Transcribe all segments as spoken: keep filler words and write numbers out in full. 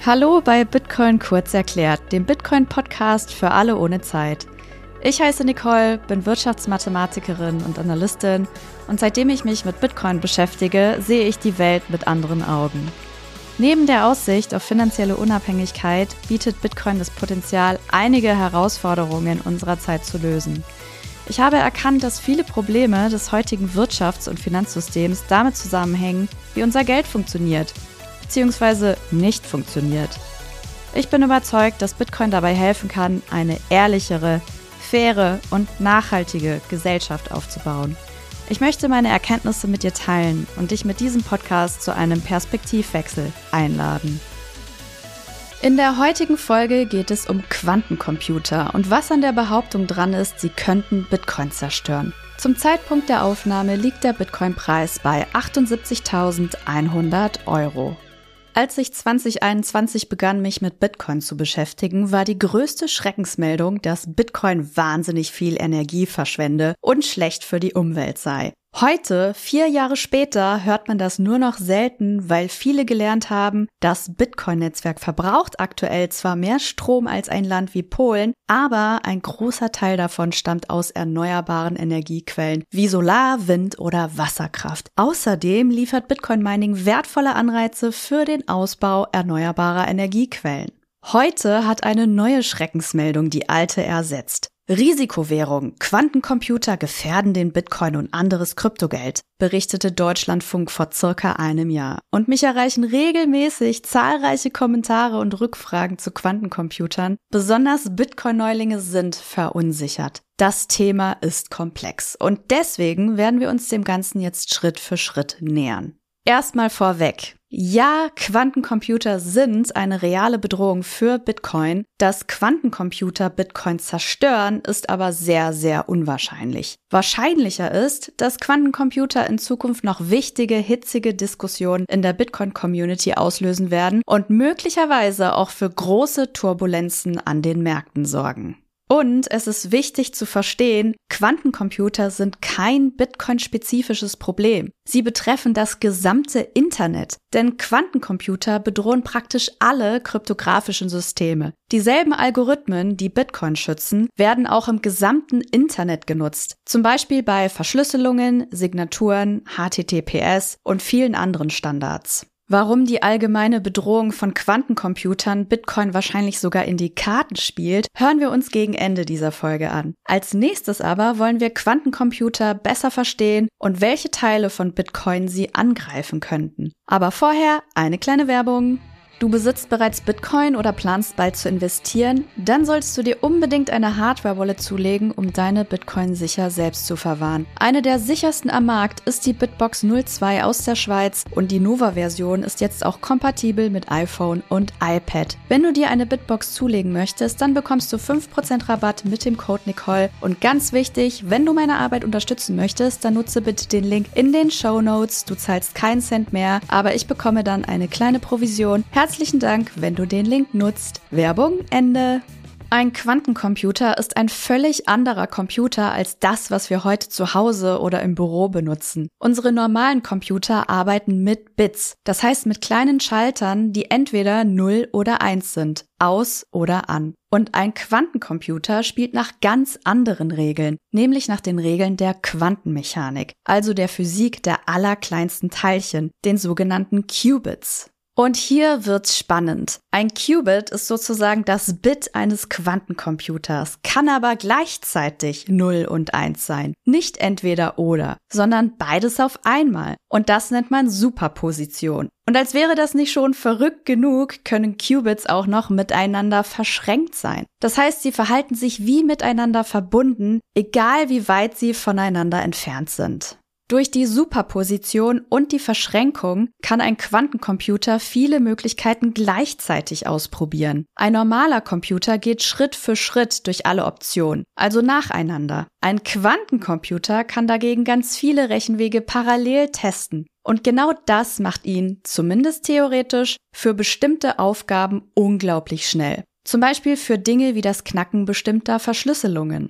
Hallo bei Bitcoin kurz erklärt, dem Bitcoin-Podcast für alle ohne Zeit. Ich heiße Nicole, bin Wirtschaftsmathematikerin und Analystin und seitdem ich mich mit Bitcoin beschäftige, sehe ich die Welt mit anderen Augen. Neben der Aussicht auf finanzielle Unabhängigkeit bietet Bitcoin das Potenzial, einige Herausforderungen unserer Zeit zu lösen. Ich habe erkannt, dass viele Probleme des heutigen Wirtschafts- und Finanzsystems damit zusammenhängen, wie unser Geld funktioniert, beziehungsweise nicht funktioniert. Ich bin überzeugt, dass Bitcoin dabei helfen kann, eine ehrlichere, faire und nachhaltige Gesellschaft aufzubauen. Ich möchte meine Erkenntnisse mit dir teilen und dich mit diesem Podcast zu einem Perspektivwechsel einladen. In der heutigen Folge geht es um Quantencomputer und was an der Behauptung dran ist, sie könnten Bitcoin zerstören. Zum Zeitpunkt der Aufnahme liegt der Bitcoin-Preis bei achtundsiebzigtausendeinhundert Euro. Als ich zwanzig einundzwanzig begann, mich mit Bitcoin zu beschäftigen, war die größte Schreckensmeldung, dass Bitcoin wahnsinnig viel Energie verschwende und schlecht für die Umwelt sei. Heute, vier Jahre später, hört man das nur noch selten, weil viele gelernt haben, das Bitcoin-Netzwerk verbraucht aktuell zwar mehr Strom als ein Land wie Polen, aber ein großer Teil davon stammt aus erneuerbaren Energiequellen wie Solar-, Wind- oder Wasserkraft. Außerdem liefert Bitcoin-Mining wertvolle Anreize für den Ausbau erneuerbarer Energiequellen. Heute hat eine neue Schreckensmeldung die alte ersetzt. Risikowährung, Quantencomputer gefährden den Bitcoin und anderes Kryptogeld, berichtete Deutschlandfunk vor circa einem Jahr. Und mich erreichen regelmäßig zahlreiche Kommentare und Rückfragen zu Quantencomputern. Besonders Bitcoin-Neulinge sind verunsichert. Das Thema ist komplex und deswegen werden wir uns dem Ganzen jetzt Schritt für Schritt nähern. Erstmal vorweg. Ja, Quantencomputer sind eine reale Bedrohung für Bitcoin. Dass Quantencomputer Bitcoin zerstören, ist aber sehr, sehr unwahrscheinlich. Wahrscheinlicher ist, dass Quantencomputer in Zukunft noch wichtige, hitzige Diskussionen in der Bitcoin-Community auslösen werden und möglicherweise auch für große Turbulenzen an den Märkten sorgen. Und es ist wichtig zu verstehen, Quantencomputer sind kein Bitcoin-spezifisches Problem. Sie betreffen das gesamte Internet, denn Quantencomputer bedrohen praktisch alle kryptografischen Systeme. Dieselben Algorithmen, die Bitcoin schützen, werden auch im gesamten Internet genutzt, zum Beispiel bei Verschlüsselungen, Signaturen, H T T P S und vielen anderen Standards. Warum die allgemeine Bedrohung von Quantencomputern Bitcoin wahrscheinlich sogar in die Karten spielt, hören wir uns gegen Ende dieser Folge an. Als nächstes aber wollen wir Quantencomputer besser verstehen und welche Teile von Bitcoin sie angreifen könnten. Aber vorher eine kleine Werbung. Du besitzt bereits Bitcoin oder planst bald zu investieren? Dann solltest du dir unbedingt eine Hardware-Wallet zulegen, um deine Bitcoin sicher selbst zu verwahren. Eine der sichersten am Markt ist die Bitbox null zwei aus der Schweiz und die Nova-Version ist jetzt auch kompatibel mit iPhone und iPad. Wenn du dir eine Bitbox zulegen möchtest, dann bekommst du fünf Prozent Rabatt mit dem Code Nicole. Und ganz wichtig, wenn du meine Arbeit unterstützen möchtest, dann nutze bitte den Link in den Shownotes. Du zahlst keinen Cent mehr, aber ich bekomme dann eine kleine Provision. Herzlichen Dank, wenn du den Link nutzt. Werbung Ende. Ein Quantencomputer ist ein völlig anderer Computer als das, was wir heute zu Hause oder im Büro benutzen. Unsere normalen Computer arbeiten mit Bits, das heißt mit kleinen Schaltern, die entweder null oder eins sind, aus oder an. Und ein Quantencomputer spielt nach ganz anderen Regeln, nämlich nach den Regeln der Quantenmechanik, also der Physik der allerkleinsten Teilchen, den sogenannten Qubits. Und hier wird's spannend. Ein Qubit ist sozusagen das Bit eines Quantencomputers, kann aber gleichzeitig null und eins sein. Nicht entweder oder, sondern beides auf einmal. Und das nennt man Superposition. Und als wäre das nicht schon verrückt genug, können Qubits auch noch miteinander verschränkt sein. Das heißt, sie verhalten sich wie miteinander verbunden, egal wie weit sie voneinander entfernt sind. Durch die Superposition und die Verschränkung kann ein Quantencomputer viele Möglichkeiten gleichzeitig ausprobieren. Ein normaler Computer geht Schritt für Schritt durch alle Optionen, also nacheinander. Ein Quantencomputer kann dagegen ganz viele Rechenwege parallel testen. Und genau das macht ihn, zumindest theoretisch, für bestimmte Aufgaben unglaublich schnell. Zum Beispiel für Dinge wie das Knacken bestimmter Verschlüsselungen.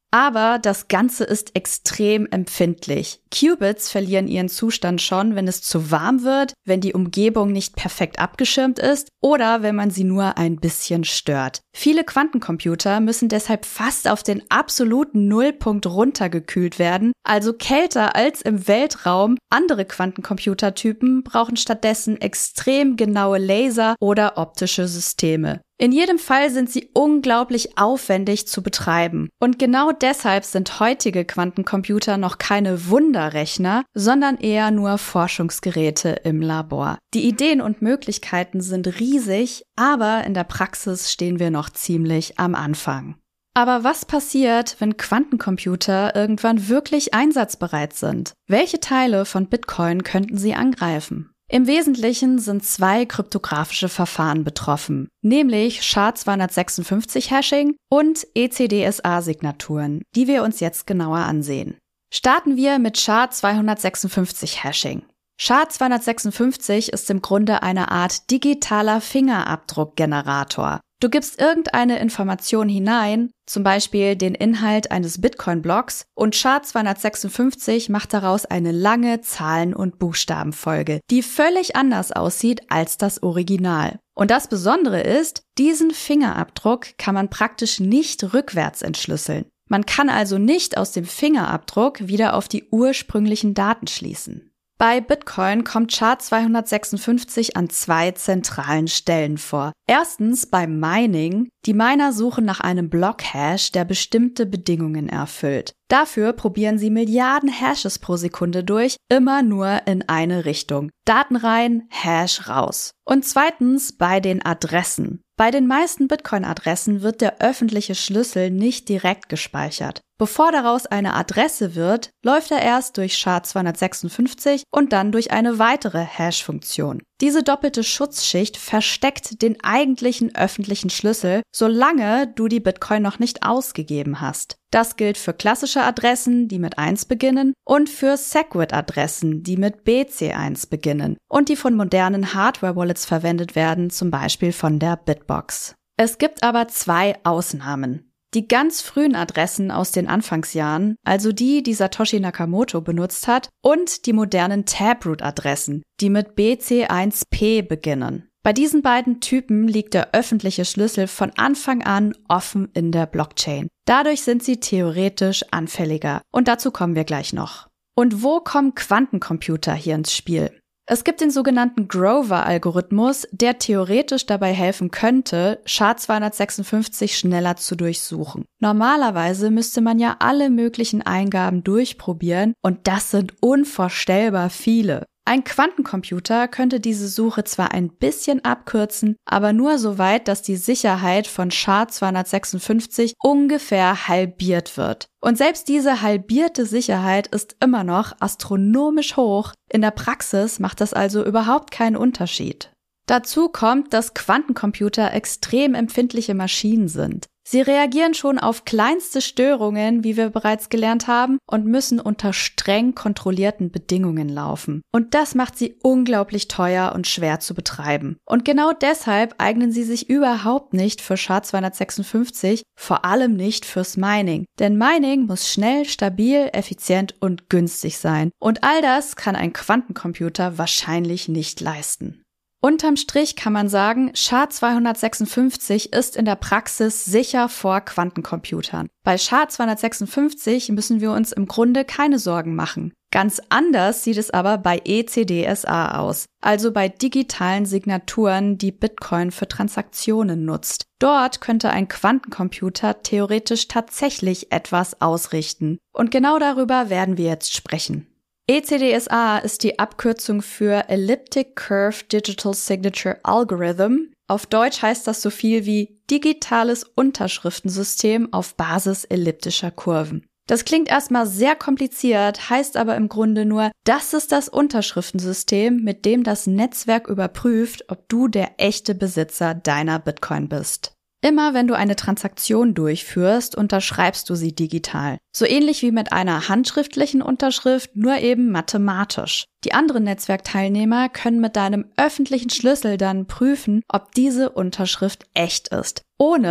Aber das Ganze ist extrem empfindlich. Qubits verlieren ihren Zustand schon, wenn es zu warm wird, wenn die Umgebung nicht perfekt abgeschirmt ist oder wenn man sie nur ein bisschen stört. Viele Quantencomputer müssen deshalb fast auf den absoluten Nullpunkt runtergekühlt werden, also kälter als im Weltraum. Andere Quantencomputertypen brauchen stattdessen extrem genaue Laser oder optische Systeme. In jedem Fall sind sie unglaublich aufwendig zu betreiben. Und genau deshalb sind heutige Quantencomputer noch keine Wunderrechner, sondern eher nur Forschungsgeräte im Labor. Die Ideen und Möglichkeiten sind riesig, aber in der Praxis stehen wir noch ziemlich am Anfang. Aber was passiert, wenn Quantencomputer irgendwann wirklich einsatzbereit sind? Welche Teile von Bitcoin könnten sie angreifen? Im Wesentlichen sind zwei kryptografische Verfahren betroffen, nämlich S H A zweihundertsechsundfünfzig-Hashing und E C D S A-Signaturen, die wir uns jetzt genauer ansehen. Starten wir mit S H A zweihundertsechsundfünfzig-Hashing. S H A zweihundertsechsundfünfzig ist im Grunde eine Art digitaler Fingerabdruckgenerator. Du gibst irgendeine Information hinein, zum Beispiel den Inhalt eines Bitcoin-Blocks, und S H A zweihundertsechsundfünfzig macht daraus eine lange Zahlen- und Buchstabenfolge, die völlig anders aussieht als das Original. Und das Besondere ist, diesen Fingerabdruck kann man praktisch nicht rückwärts entschlüsseln. Man kann also nicht aus dem Fingerabdruck wieder auf die ursprünglichen Daten schließen. Bei Bitcoin kommt S H A zweihundertsechsundfünfzig an zwei zentralen Stellen vor. Erstens beim Mining. Die Miner suchen nach einem Blockhash, der bestimmte Bedingungen erfüllt. Dafür probieren sie Milliarden Hashes pro Sekunde durch, immer nur in eine Richtung. Daten rein, Hash raus. Und zweitens bei den Adressen. Bei den meisten Bitcoin-Adressen wird der öffentliche Schlüssel nicht direkt gespeichert. Bevor daraus eine Adresse wird, läuft er erst durch S H A zweihundertsechsundfünfzig und dann durch eine weitere Hash-Funktion. Diese doppelte Schutzschicht versteckt den eigentlichen öffentlichen Schlüssel, solange du die Bitcoin noch nicht ausgegeben hast. Das gilt für klassische Adressen, die mit eins beginnen, und für Segwit-Adressen, die mit B C eins beginnen und die von modernen Hardware-Wallets verwendet werden, zum Beispiel von der Bitbox. Es gibt aber zwei Ausnahmen. Die ganz frühen Adressen aus den Anfangsjahren, also die, die Satoshi Nakamoto benutzt hat, und die modernen Taproot-Adressen, die mit B C eins P beginnen. Bei diesen beiden Typen liegt der öffentliche Schlüssel von Anfang an offen in der Blockchain. Dadurch sind sie theoretisch anfälliger. Und dazu kommen wir gleich noch. Und wo kommen Quantencomputer hier ins Spiel? Es gibt den sogenannten Grover-Algorithmus, der theoretisch dabei helfen könnte, S H A zweihundertsechsundfünfzig schneller zu durchsuchen. Normalerweise müsste man ja alle möglichen Eingaben durchprobieren und das sind unvorstellbar viele. Ein Quantencomputer könnte diese Suche zwar ein bisschen abkürzen, aber nur so weit, dass die Sicherheit von S H A zweihundertsechsundfünfzig ungefähr halbiert wird. Und selbst diese halbierte Sicherheit ist immer noch astronomisch hoch. In der Praxis macht das also überhaupt keinen Unterschied. Dazu kommt, dass Quantencomputer extrem empfindliche Maschinen sind. Sie reagieren schon auf kleinste Störungen, wie wir bereits gelernt haben, und müssen unter streng kontrollierten Bedingungen laufen. Und das macht sie unglaublich teuer und schwer zu betreiben. Und genau deshalb eignen sie sich überhaupt nicht für S H A zweihundertsechsundfünfzig, vor allem nicht fürs Mining. Denn Mining muss schnell, stabil, effizient und günstig sein. Und all das kann ein Quantencomputer wahrscheinlich nicht leisten. Unterm Strich kann man sagen, S H A zweihundertsechsundfünfzig ist in der Praxis sicher vor Quantencomputern. Bei S H A zweihundertsechsundfünfzig müssen wir uns im Grunde keine Sorgen machen. Ganz anders sieht es aber bei E C D S A aus, also bei digitalen Signaturen, die Bitcoin für Transaktionen nutzt. Dort könnte ein Quantencomputer theoretisch tatsächlich etwas ausrichten. Und genau darüber werden wir jetzt sprechen. E C D S A ist die Abkürzung für Elliptic Curve Digital Signature Algorithm. Auf Deutsch heißt das so viel wie digitales Unterschriftensystem auf Basis elliptischer Kurven. Das klingt erstmal sehr kompliziert, heißt aber im Grunde nur, das ist das Unterschriftensystem, mit dem das Netzwerk überprüft, ob du der echte Besitzer deiner Bitcoin bist. Immer wenn du eine Transaktion durchführst, unterschreibst du sie digital. So ähnlich wie mit einer handschriftlichen Unterschrift, nur eben mathematisch. Die anderen Netzwerkteilnehmer können mit deinem öffentlichen Schlüssel dann prüfen, ob diese Unterschrift echt ist, ohne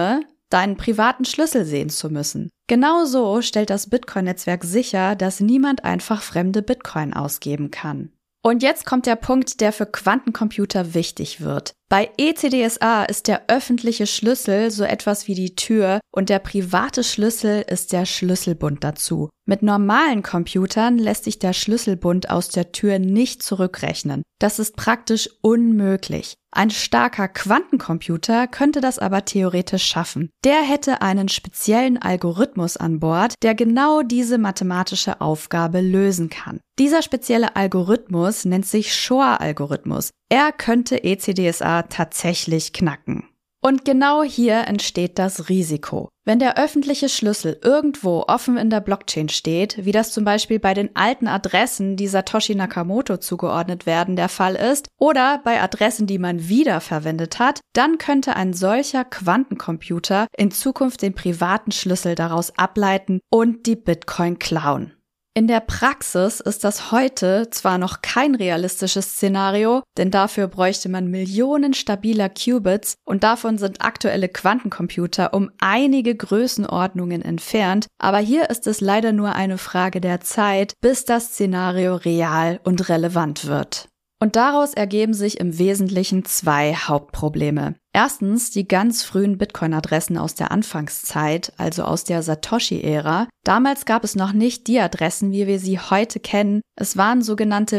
deinen privaten Schlüssel sehen zu müssen. Genauso stellt das Bitcoin-Netzwerk sicher, dass niemand einfach fremde Bitcoin ausgeben kann. Und jetzt kommt der Punkt, der für Quantencomputer wichtig wird. Bei E C D S A ist der öffentliche Schlüssel so etwas wie die Tür und der private Schlüssel ist der Schlüsselbund dazu. Mit normalen Computern lässt sich der Schlüsselbund aus der Tür nicht zurückrechnen. Das ist praktisch unmöglich. Ein starker Quantencomputer könnte das aber theoretisch schaffen. Der hätte einen speziellen Algorithmus an Bord, der genau diese mathematische Aufgabe lösen kann. Dieser spezielle Algorithmus nennt sich Shor-Algorithmus. Er könnte E C D S A tatsächlich knacken. Und genau hier entsteht das Risiko. Wenn der öffentliche Schlüssel irgendwo offen in der Blockchain steht, wie das zum Beispiel bei den alten Adressen, die Satoshi Nakamoto zugeordnet werden, der Fall ist, oder bei Adressen, die man wiederverwendet hat, dann könnte ein solcher Quantencomputer in Zukunft den privaten Schlüssel daraus ableiten und die Bitcoin klauen. In der Praxis ist das heute zwar noch kein realistisches Szenario, denn dafür bräuchte man Millionen stabiler Qubits und davon sind aktuelle Quantencomputer um einige Größenordnungen entfernt, aber hier ist es leider nur eine Frage der Zeit, bis das Szenario real und relevant wird. Und daraus ergeben sich im Wesentlichen zwei Hauptprobleme. Erstens die ganz frühen Bitcoin-Adressen aus der Anfangszeit, also aus der Satoshi-Ära. Damals gab es noch nicht die Adressen, wie wir sie heute kennen. Es waren sogenannte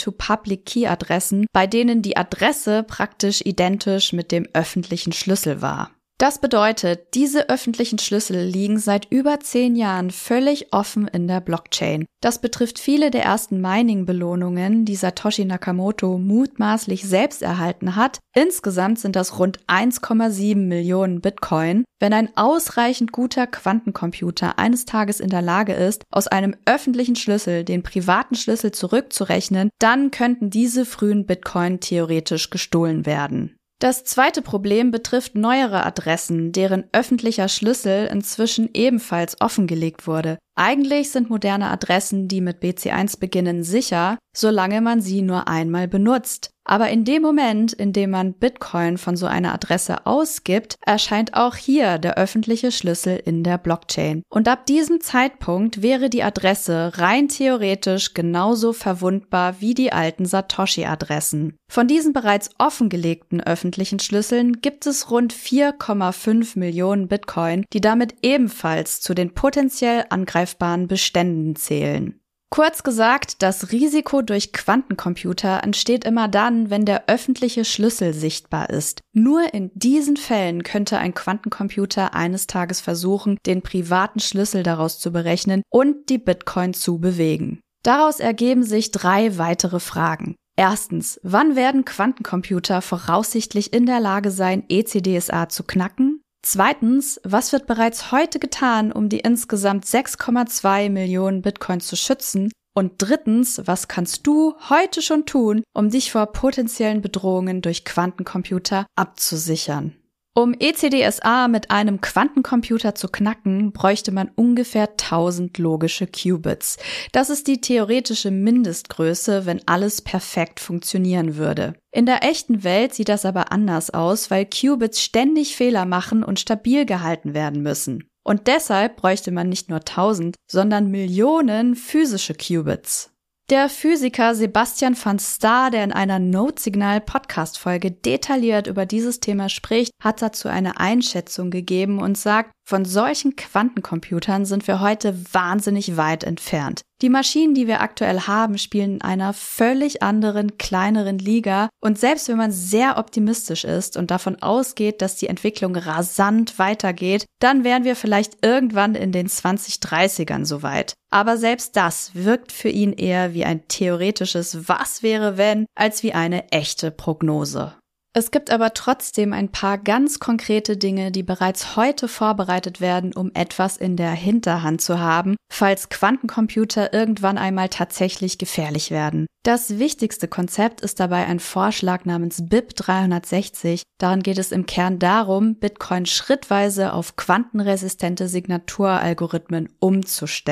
Pay-to-Public-Key-Adressen, bei denen die Adresse praktisch identisch mit dem öffentlichen Schlüssel war. Das bedeutet, diese öffentlichen Schlüssel liegen seit über zehn Jahren völlig offen in der Blockchain. Das betrifft viele der ersten Mining-Belohnungen, die Satoshi Nakamoto mutmaßlich selbst erhalten hat. Insgesamt sind das rund eins Komma sieben Millionen Bitcoin. Wenn ein ausreichend guter Quantencomputer eines Tages in der Lage ist, aus einem öffentlichen Schlüssel den privaten Schlüssel zurückzurechnen, dann könnten diese frühen Bitcoin theoretisch gestohlen werden. Das zweite Problem betrifft neuere Adressen, deren öffentlicher Schlüssel inzwischen ebenfalls offengelegt wurde. Eigentlich sind moderne Adressen, die mit B C eins beginnen, sicher, solange man sie nur einmal benutzt. Aber in dem Moment, in dem man Bitcoin von so einer Adresse ausgibt, erscheint auch hier der öffentliche Schlüssel in der Blockchain. Und ab diesem Zeitpunkt wäre die Adresse rein theoretisch genauso verwundbar wie die alten Satoshi-Adressen. Von diesen bereits offengelegten öffentlichen Schlüsseln gibt es rund vier Komma fünf Millionen Bitcoin, die damit ebenfalls zu den potenziell angreifbaren Beständen zählen. Kurz gesagt, das Risiko durch Quantencomputer entsteht immer dann, wenn der öffentliche Schlüssel sichtbar ist. Nur in diesen Fällen könnte ein Quantencomputer eines Tages versuchen, den privaten Schlüssel daraus zu berechnen und die Bitcoin zu bewegen. Daraus ergeben sich drei weitere Fragen. Erstens, wann werden Quantencomputer voraussichtlich in der Lage sein, E C D S A zu knacken? Zweitens, was wird bereits heute getan, um die insgesamt sechs Komma zwei Millionen Bitcoin zu schützen? Und drittens, was kannst du heute schon tun, um dich vor potenziellen Bedrohungen durch Quantencomputer abzusichern? Um E C D S A mit einem Quantencomputer zu knacken, bräuchte man ungefähr tausend logische Qubits. Das ist die theoretische Mindestgröße, wenn alles perfekt funktionieren würde. In der echten Welt sieht das aber anders aus, weil Qubits ständig Fehler machen und stabil gehalten werden müssen. Und deshalb bräuchte man nicht nur tausend, sondern Millionen physische Qubits. Der Physiker Sebastian van Staar, der in einer Notsignal-Podcast-Folge detailliert über dieses Thema spricht, hat dazu eine Einschätzung gegeben und sagt, von solchen Quantencomputern sind wir heute wahnsinnig weit entfernt. Die Maschinen, die wir aktuell haben, spielen in einer völlig anderen, kleineren Liga und selbst wenn man sehr optimistisch ist und davon ausgeht, dass die Entwicklung rasant weitergeht, dann wären wir vielleicht irgendwann in den zwanzig dreißigern soweit. Aber selbst das wirkt für ihn eher wie ein theoretisches Was wäre wenn, als wie eine echte Prognose. Es gibt aber trotzdem ein paar ganz konkrete Dinge, die bereits heute vorbereitet werden, um etwas in der Hinterhand zu haben, falls Quantencomputer irgendwann einmal tatsächlich gefährlich werden. Das wichtigste Konzept ist dabei ein Vorschlag namens B I P dreihundertsechzig. Darin geht es im Kern darum, Bitcoin schrittweise auf quantenresistente Signaturalgorithmen umzustellen.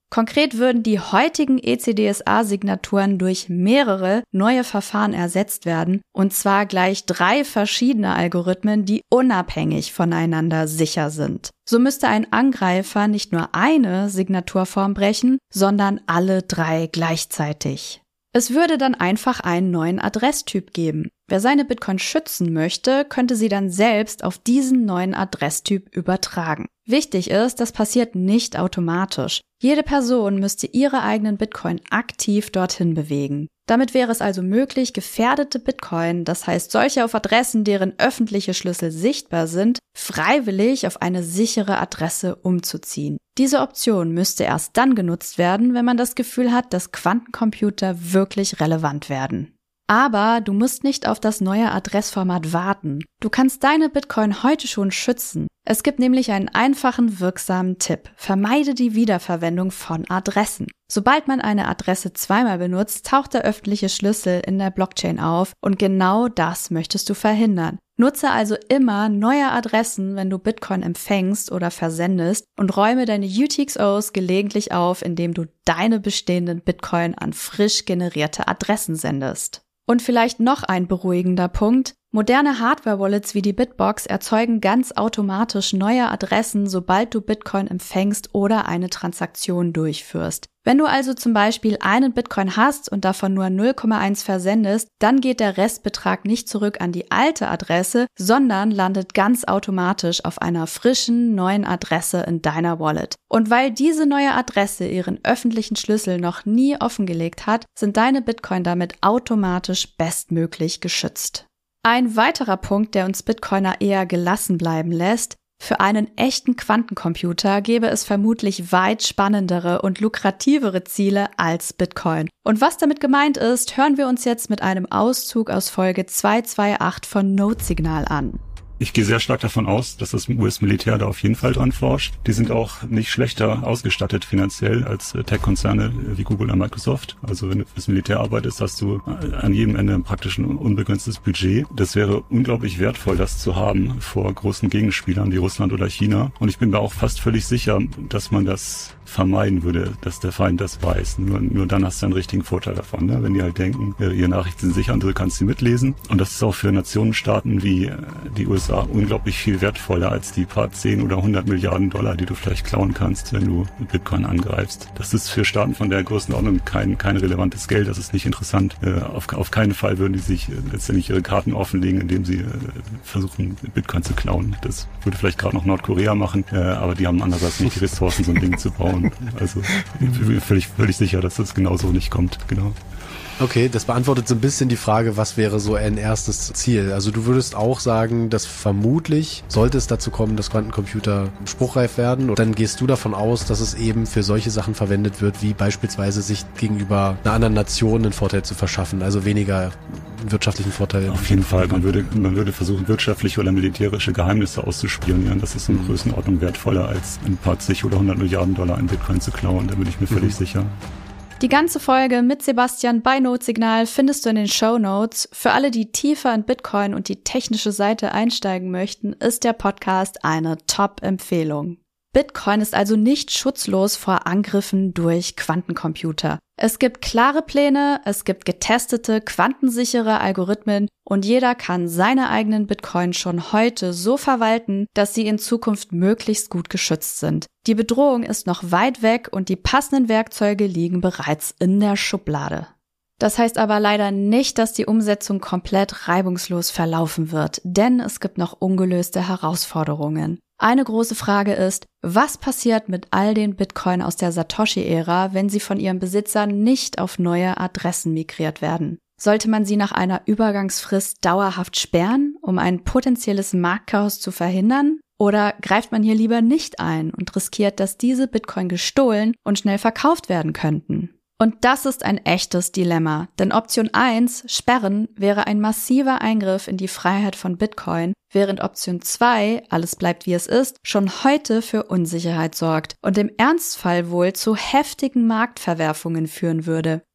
Konkret würden die heutigen E C D S A-Signaturen durch mehrere neue Verfahren ersetzt werden, und zwar gleich drei verschiedene Algorithmen, die unabhängig voneinander sicher sind. So müsste ein Angreifer nicht nur eine Signaturform brechen, sondern alle drei gleichzeitig. Es würde dann einfach einen neuen Adresstyp geben. Wer seine Bitcoin schützen möchte, könnte sie dann selbst auf diesen neuen Adresstyp übertragen. Wichtig ist, das passiert nicht automatisch. Jede Person müsste ihre eigenen Bitcoin aktiv dorthin bewegen. Damit wäre es also möglich, gefährdete Bitcoin, das heißt solche auf Adressen, deren öffentliche Schlüssel sichtbar sind, freiwillig auf eine sichere Adresse umzuziehen. Diese Option müsste erst dann genutzt werden, wenn man das Gefühl hat, dass Quantencomputer wirklich relevant werden. Aber du musst nicht auf das neue Adressformat warten. Du kannst deine Bitcoin heute schon schützen. Es gibt nämlich einen einfachen, wirksamen Tipp. Vermeide die Wiederverwendung von Adressen. Sobald man eine Adresse zweimal benutzt, taucht der öffentliche Schlüssel in der Blockchain auf und genau das möchtest du verhindern. Nutze also immer neue Adressen, wenn du Bitcoin empfängst oder versendest, und räume deine U T X Os gelegentlich auf, indem du deine bestehenden Bitcoin an frisch generierte Adressen sendest. Und vielleicht noch ein beruhigender Punkt: Moderne Hardware-Wallets wie die Bitbox erzeugen ganz automatisch neue Adressen, sobald du Bitcoin empfängst oder eine Transaktion durchführst. Wenn du also zum Beispiel einen Bitcoin hast und davon nur null Komma eins versendest, dann geht der Restbetrag nicht zurück an die alte Adresse, sondern landet ganz automatisch auf einer frischen, neuen Adresse in deiner Wallet. Und weil diese neue Adresse ihren öffentlichen Schlüssel noch nie offengelegt hat, sind deine Bitcoin damit automatisch bestmöglich geschützt. Ein weiterer Punkt, der uns Bitcoiner eher gelassen bleiben lässt: Für einen echten Quantencomputer gäbe es vermutlich weit spannendere und lukrativere Ziele als Bitcoin. Und was damit gemeint ist, hören wir uns jetzt mit einem Auszug aus Folge zweihundertachtundzwanzig von Notesignal an. Ich gehe sehr stark davon aus, dass das U S-Militär da auf jeden Fall dran forscht. Die sind auch nicht schlechter ausgestattet finanziell als Tech-Konzerne wie Google oder Microsoft. Also wenn du fürs Militär arbeitest, hast du an jedem Ende praktisch ein unbegrenztes Budget. Das wäre unglaublich wertvoll, das zu haben vor großen Gegenspielern wie Russland oder China. Und ich bin mir auch fast völlig sicher, dass man das vermeiden würde, dass der Feind das weiß. Nur, nur dann hast du einen richtigen Vorteil davon, ne? Wenn die halt denken, ihre Nachrichten sind sicher und du kannst sie mitlesen. Und das ist auch für Nationenstaaten wie die U S A unglaublich viel wertvoller als die paar zehn oder hundert Milliarden Dollar, die du vielleicht klauen kannst, wenn du Bitcoin angreifst. Das ist für Staaten von der Größenordnung kein, kein relevantes Geld. Das ist nicht interessant. Äh, auf, auf keinen Fall würden die sich äh, letztendlich ihre Karten offenlegen, indem sie äh, versuchen, Bitcoin zu klauen. Das würde vielleicht gerade noch Nordkorea machen, äh, aber die haben andererseits nicht die Ressourcen, so ein Ding zu bauen. Also ich bin völlig, völlig sicher, dass das genauso nicht kommt. Genau. Okay, das beantwortet so ein bisschen die Frage, was wäre so ein erstes Ziel? Also du würdest auch sagen, dass vermutlich, sollte es dazu kommen, dass Quantencomputer spruchreif werden, und dann gehst du davon aus, dass es eben für solche Sachen verwendet wird, wie beispielsweise sich gegenüber einer anderen Nation einen Vorteil zu verschaffen, also weniger wirtschaftlichen Vorteil. Auf jeden Fall, man würde, man würde versuchen, wirtschaftliche oder militärische Geheimnisse auszuspionieren. Das ist in Größenordnung wertvoller, als ein paar zig oder hundert Milliarden Dollar in Bitcoin zu klauen. Da bin ich mir völlig mhm. sicher. Die ganze Folge mit Sebastian bei Notesignal findest du in den Shownotes. Für alle, die tiefer in Bitcoin und die technische Seite einsteigen möchten, ist der Podcast eine Top-Empfehlung. Bitcoin ist also nicht schutzlos vor Angriffen durch Quantencomputer. Es gibt klare Pläne, es gibt getestete, quantensichere Algorithmen und jeder kann seine eigenen Bitcoin schon heute so verwalten, dass sie in Zukunft möglichst gut geschützt sind. Die Bedrohung ist noch weit weg und die passenden Werkzeuge liegen bereits in der Schublade. Das heißt aber leider nicht, dass die Umsetzung komplett reibungslos verlaufen wird, denn es gibt noch ungelöste Herausforderungen. Eine große Frage ist: Was passiert mit all den Bitcoin aus der Satoshi-Ära, wenn sie von ihrem Besitzer nicht auf neue Adressen migriert werden? Sollte man sie nach einer Übergangsfrist dauerhaft sperren, um ein potenzielles Marktchaos zu verhindern? Oder greift man hier lieber nicht ein und riskiert, dass diese Bitcoin gestohlen und schnell verkauft werden könnten? Und das ist ein echtes Dilemma, denn Option eins, Sperren, wäre ein massiver Eingriff in die Freiheit von Bitcoin, während Option zwei, alles bleibt wie es ist, schon heute für Unsicherheit sorgt und im Ernstfall wohl zu heftigen Marktverwerfungen führen würde.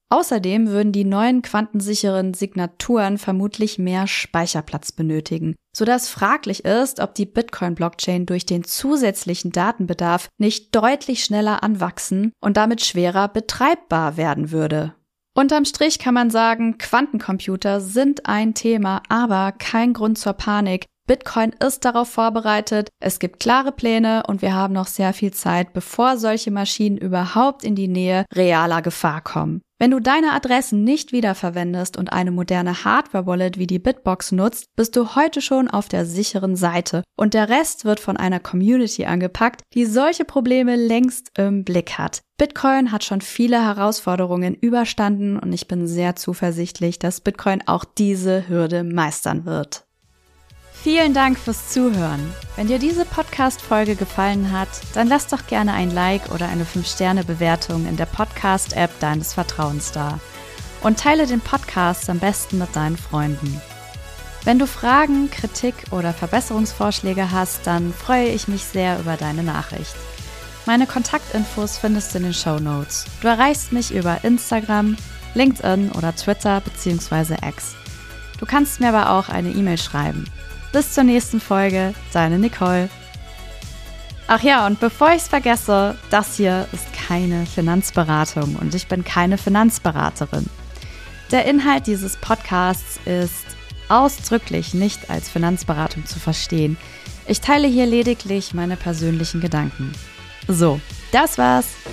Außerdem würden die neuen quantensicheren Signaturen vermutlich mehr Speicherplatz benötigen, sodass fraglich ist, ob die Bitcoin-Blockchain durch den zusätzlichen Datenbedarf nicht deutlich schneller anwachsen und damit schwerer betreibbar werden würde. Unterm Strich kann man sagen, Quantencomputer sind ein Thema, aber kein Grund zur Panik. Bitcoin ist darauf vorbereitet, es gibt klare Pläne und wir haben noch sehr viel Zeit, bevor solche Maschinen überhaupt in die Nähe realer Gefahr kommen. Wenn du deine Adressen nicht wiederverwendest und eine moderne Hardware-Wallet wie die Bitbox nutzt, bist du heute schon auf der sicheren Seite und der Rest wird von einer Community angepackt, die solche Probleme längst im Blick hat. Bitcoin hat schon viele Herausforderungen überstanden und ich bin sehr zuversichtlich, dass Bitcoin auch diese Hürde meistern wird. Vielen Dank fürs Zuhören. Wenn dir diese Podcast-Folge gefallen hat, dann lass doch gerne ein Like oder eine fünf Sterne Bewertung in der Podcast-App deines Vertrauens da. Und teile den Podcast am besten mit deinen Freunden. Wenn du Fragen, Kritik oder Verbesserungsvorschläge hast, dann freue ich mich sehr über deine Nachricht. Meine Kontaktinfos findest du in den Shownotes. Du erreichst mich über Instagram, LinkedIn oder Twitter bzw. X. Du kannst mir aber auch eine E-Mail schreiben. Bis zur nächsten Folge, deine Nicole. Ach ja, und bevor ich es vergesse, das hier ist keine Finanzberatung und ich bin keine Finanzberaterin. Der Inhalt dieses Podcasts ist ausdrücklich nicht als Finanzberatung zu verstehen. Ich teile hier lediglich meine persönlichen Gedanken. So, das war's.